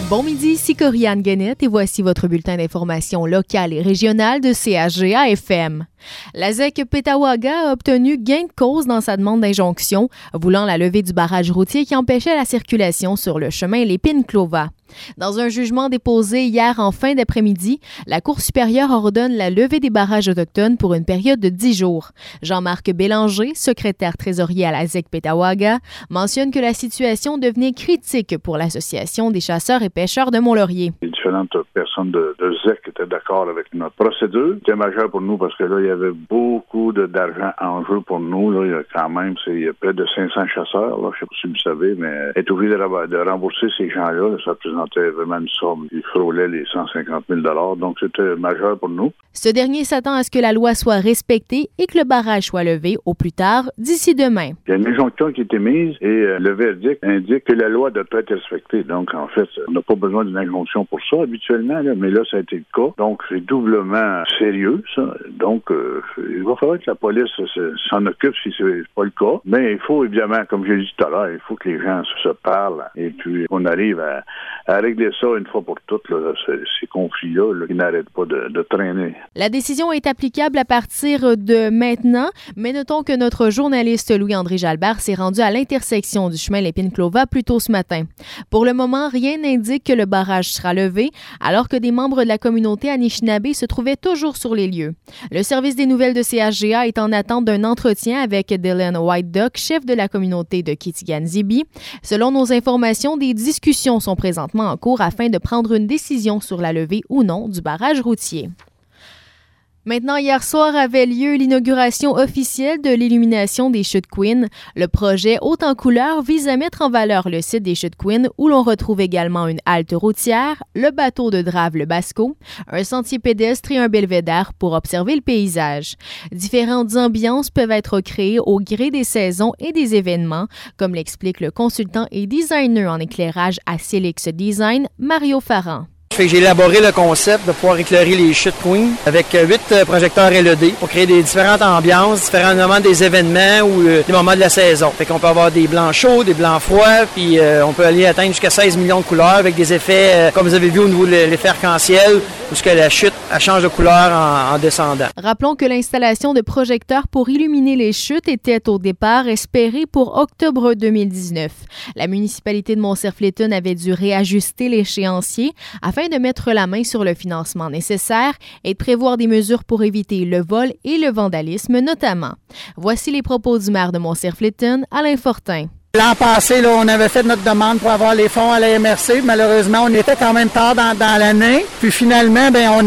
Bon midi, ici Corianne Guenette et voici votre bulletin d'information locale et régionale de CHGA-FM. La ZEC Petawaga a obtenu gain de cause dans sa demande d'injonction, voulant la levée du barrage routier qui empêchait la circulation sur le chemin Lépine-Clova. Dans un jugement déposé hier en fin d'après-midi, la Cour supérieure ordonne la levée des barrages autochtones pour une période de 10 jours. Jean-Marc Bélanger, secrétaire trésorier à la ZEC Petawaga, mentionne que la situation devenait critique pour l'Association des chasseurs et pêcheurs de Mont-Laurier. Les différentes personnes de ZEC étaient d'accord avec notre procédure. C'était majeur pour nous parce que là, il y avait beaucoup d'argent en jeu pour nous. Là, il y a quand même il y a près de 500 chasseurs. Là, je ne sais pas si vous le savez, mais être obligé de rembourser ces gens-là, ça représentait vraiment une somme qui frôlait les 150 000 $. Donc, c'était majeur pour nous. Ce dernier s'attend à ce que la loi soit respectée et que le barrage soit levé au plus tard d'ici demain. Il y a une injonction qui a été mise et le verdict indique que la loi doit être respectée. Donc, en fait, on n'a pas besoin d'une injonction pour ça habituellement, là, mais là, ça a été le cas. Donc, c'est doublement sérieux, ça. Donc, il va falloir que la police s'en occupe si c'est pas le cas. Mais il faut, évidemment, comme j'ai dit tout à l'heure, il faut que les gens se parlent et puis on arrive à régler ça une fois pour toutes, là, ces conflits-là là, qui n'arrêtent pas de traîner. La décision est applicable à partir de maintenant, mais notons que notre journaliste Louis-André Jalbert s'est rendu à l'intersection du chemin Lépine-Clova plus tôt ce matin. Pour le moment, rien n'indique que le barrage sera levé, alors que des membres de la communauté Anishinaabe se trouvaient toujours sur les lieux. Le service des nouvelles de CHGA est en attente d'un entretien avec Dylan White Duck, chef de la communauté de Kitigan-Zibi. Selon nos informations, des discussions sont présentement en cours afin de prendre une décision sur la levée ou non du barrage routier. Maintenant, hier soir avait lieu l'inauguration officielle de l'illumination des Chutes Queen. Le projet Haute en couleur vise à mettre en valeur le site des Chutes Queen où l'on retrouve également une halte routière, le bateau de Drave-le-Basco, un sentier pédestre et un belvédère pour observer le paysage. Différentes ambiances peuvent être créées au gré des saisons et des événements, comme l'explique le consultant et designer en éclairage à Celix Design, Mario Farran. J'ai élaboré le concept de pouvoir éclairer les Chutes Queen avec 8 projecteurs LED pour créer des différentes ambiances, différents moments des événements ou des moments de la saison. Fait qu'on peut avoir des blancs chauds, des blancs froids, puis on peut aller atteindre jusqu'à 16 millions de couleurs avec des effets, comme vous avez vu au niveau de l'effet arc-en-ciel, où ce que la chute elle change de couleur en descendant. Rappelons que l'installation de projecteurs pour illuminer les chutes était au départ espérée pour octobre 2019. La municipalité de Mont-Cerf-Léton avait dû réajuster l'échéancier afin de mettre la main sur le financement nécessaire et de prévoir des mesures pour éviter le vol et le vandalisme notamment. Voici les propos du maire de Mont-Cerf-Léton, Alain Fortin. L'an passé, là, on avait fait notre demande pour avoir les fonds à la MRC. Malheureusement, on était quand même tard dans l'année. Puis finalement, on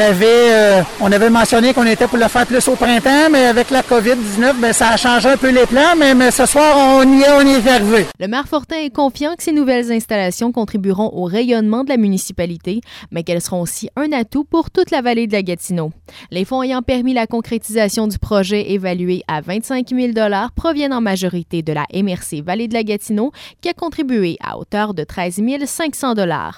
avait mentionné qu'on était pour le faire plus au printemps, mais avec la COVID-19, ça a changé un peu les plans. Mais ce soir, on y est arrivé. Le maire Fortin est confiant que ces nouvelles installations contribueront au rayonnement de la municipalité, mais qu'elles seront aussi un atout pour toute la vallée de la Gatineau. Les fonds ayant permis la concrétisation du projet évalué à 25 000 $ proviennent en majorité de la MRC Vallée de la Gatineau, qui a contribué à hauteur de 13 500 $.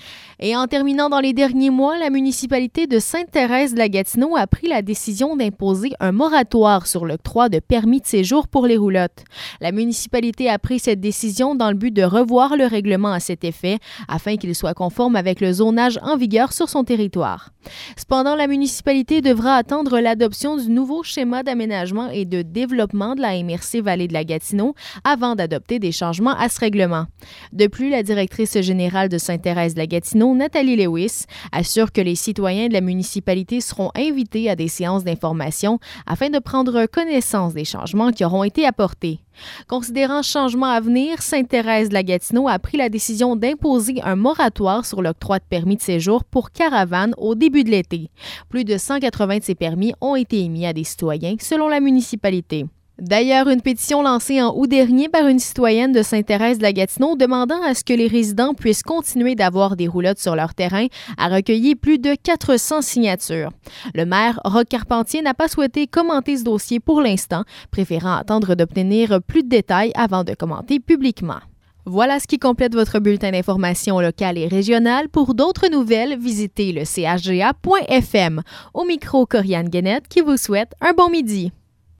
Et en terminant dans les derniers mois, la municipalité de Sainte-Thérèse-de-la-Gatineau a pris la décision d'imposer un moratoire sur l'octroi de permis de séjour pour les roulottes. La municipalité a pris cette décision dans le but de revoir le règlement à cet effet afin qu'il soit conforme avec le zonage en vigueur sur son territoire. Cependant, la municipalité devra attendre l'adoption du nouveau schéma d'aménagement et de développement de la MRC Vallée de la Gatineau avant d'adopter des changements à ce règlement. De plus, la directrice générale de Sainte-Thérèse-de-la-Gatineau, Nathalie Lewis, assure que les citoyens de la municipalité seront invités à des séances d'information afin de prendre connaissance des changements qui auront été apportés. Considérant ce changement à venir, Sainte-Thérèse-de-la-Gatineau a pris la décision d'imposer un moratoire sur l'octroi de permis de séjour pour caravanes au début de l'été. Plus de 180 de ces permis ont été émis à des citoyens, selon la municipalité. D'ailleurs, une pétition lancée en août dernier par une citoyenne de Sainte-Thérèse-de-la-Gatineau demandant à ce que les résidents puissent continuer d'avoir des roulottes sur leur terrain a recueilli plus de 400 signatures. Le maire, Roch Carpentier, n'a pas souhaité commenter ce dossier pour l'instant, préférant attendre d'obtenir plus de détails avant de commenter publiquement. Voilà ce qui complète votre bulletin d'information locale et régionale. Pour d'autres nouvelles, visitez le chga.fm. Au micro, Corianne Guenette qui vous souhaite un bon midi.